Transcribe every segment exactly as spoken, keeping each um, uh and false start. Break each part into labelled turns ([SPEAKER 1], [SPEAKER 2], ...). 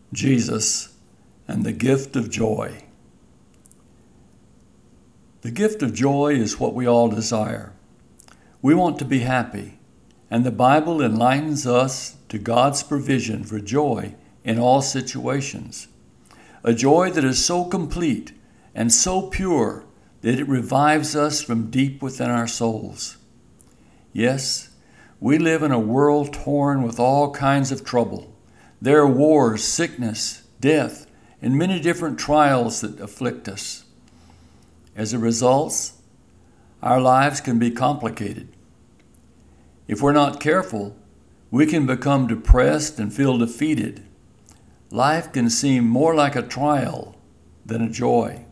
[SPEAKER 1] Jesus, and the gift of joy. The gift of joy is what we all desire. We want to be happy, and the Bible enlightens us to God's provision for joy in all situations. A joy that is so complete and so pure that it revives us from deep within our souls. Yes, we live in a world torn with all kinds of trouble. There are wars, sickness, death, and many different trials that afflict us. As a result, our lives can be complicated. If we're not careful, we can become depressed and feel defeated. Life can seem more like a trial than a joy.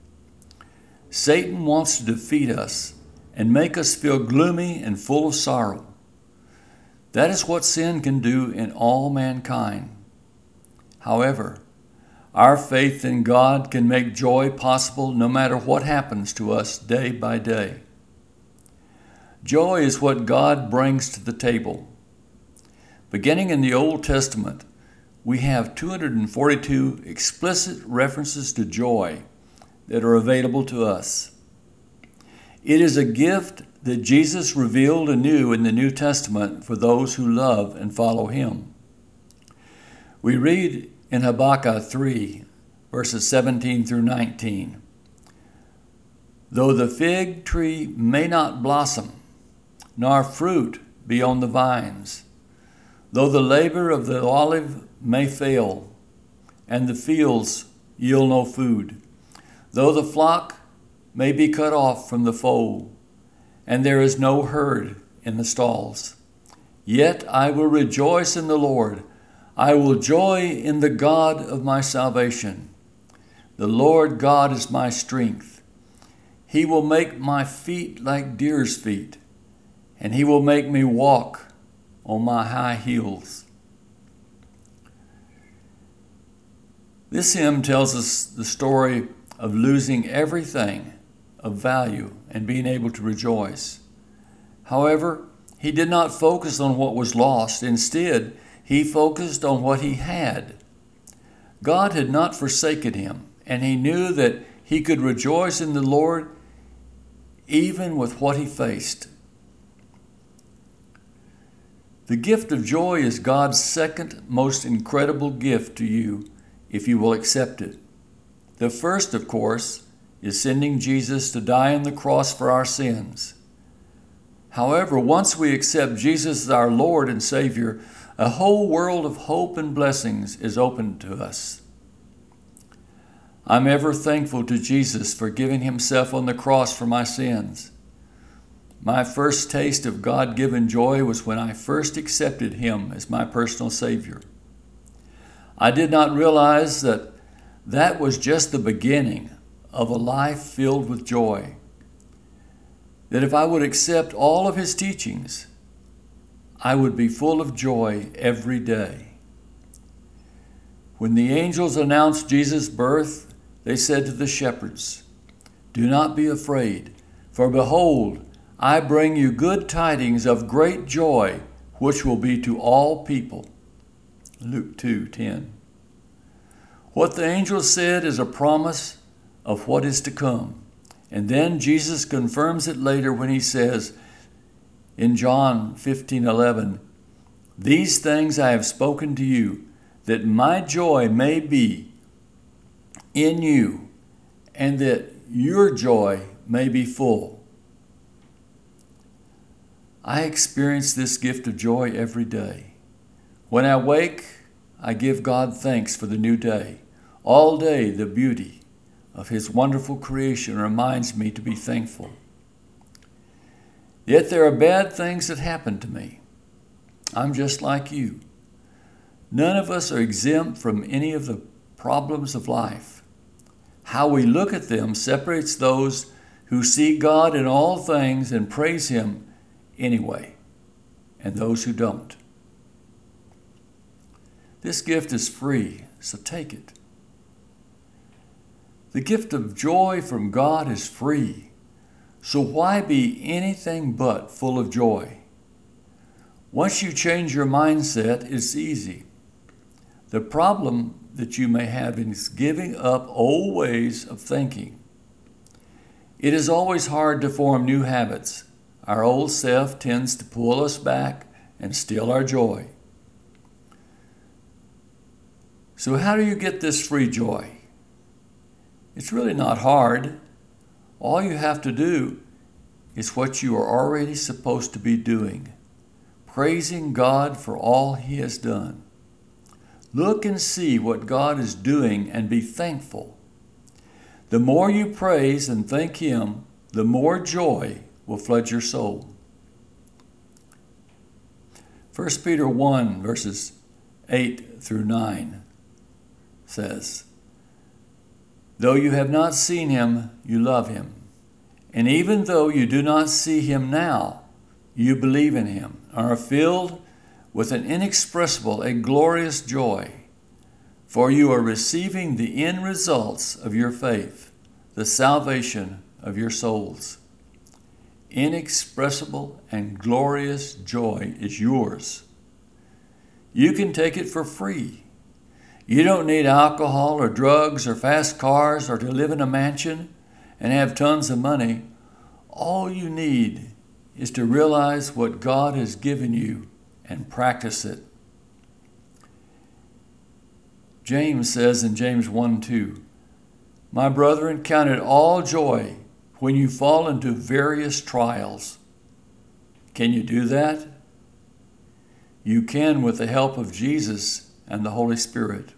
[SPEAKER 1] Satan wants to defeat us and make us feel gloomy and full of sorrow. That is what sin can do in all mankind. However, our faith in God can make joy possible no matter what happens to us day by day. Joy is what God brings to the table. Beginning in the Old Testament, we have two hundred forty-two explicit references to joy that are available to us. It is a gift that Jesus revealed anew in the New Testament for those who love and follow Him. We read in Habakkuk three, verses seventeen through nineteen, "Though the fig tree may not blossom, nor fruit be on the vines, though the labor of the olive may fail, and the fields yield no food, though the flock may be cut off from the fold, and there is no herd in the stalls, yet I will rejoice in the Lord. I will joy in the God of my salvation. The Lord God is my strength. He will make my feet like deer's feet, and He will make me walk on my high heels." This hymn tells us the story of losing everything of value and being able to rejoice. However, he did not focus on what was lost. Instead, he focused on what he had. God had not forsaken him, and he knew that he could rejoice in the Lord even with what he faced. The gift of joy is God's second most incredible gift to you if you will accept it. The first, of course, is sending Jesus to die on the cross for our sins. However, once we accept Jesus as our Lord and Savior, a whole world of hope and blessings is open to us. I'm ever thankful to Jesus for giving Himself on the cross for my sins. My first taste of God-given joy was when I first accepted Him as my personal Savior. I did not realize that that was just the beginning of a life filled with joy. That if I would accept all of His teachings, I would be full of joy every day. When the angels announced Jesus' birth, they said to the shepherds, "Do not be afraid, for behold, I bring you good tidings of great joy, which will be to all people." Luke two ten. What the angels said is a promise of what is to come. And then Jesus confirms it later when He says in John fifteen eleven, "These things I have spoken to you, that my joy may be in you, and that your joy may be full." I experience this gift of joy every day. When I wake, I give God thanks for the new day. All day, the beauty of His wonderful creation reminds me to be thankful. Yet there are bad things that happen to me. I'm just like you. None of us are exempt from any of the problems of life. How we look at them separates those who see God in all things and praise Him anyway, and those who don't. This gift is free, so take it. The gift of joy from God is free, so why be anything but full of joy? Once you change your mindset, it's easy. The problem that you may have is giving up old ways of thinking. It is always hard to form new habits. Our old self tends to pull us back and steal our joy. So how do you get this free joy? It's really not hard. All you have to do is what you are already supposed to be doing, praising God for all He has done. Look and see what God is doing and be thankful. The more you praise and thank Him, the more joy will flood your soul. First Peter one, verses eight through nine says, "Though you have not seen Him, you love Him. And even though you do not see Him now, you believe in Him, and are filled with an inexpressible, a glorious joy. For you are receiving the end results of your faith, the salvation of your souls." Inexpressible and glorious joy is yours. You can take it for free. You don't need alcohol or drugs or fast cars or to live in a mansion and have tons of money. All you need is to realize what God has given you and practice it. James says in James one two, "My brethren, count it all joy when you fall into various trials." Can you do that? You can with the help of Jesus and the Holy Spirit.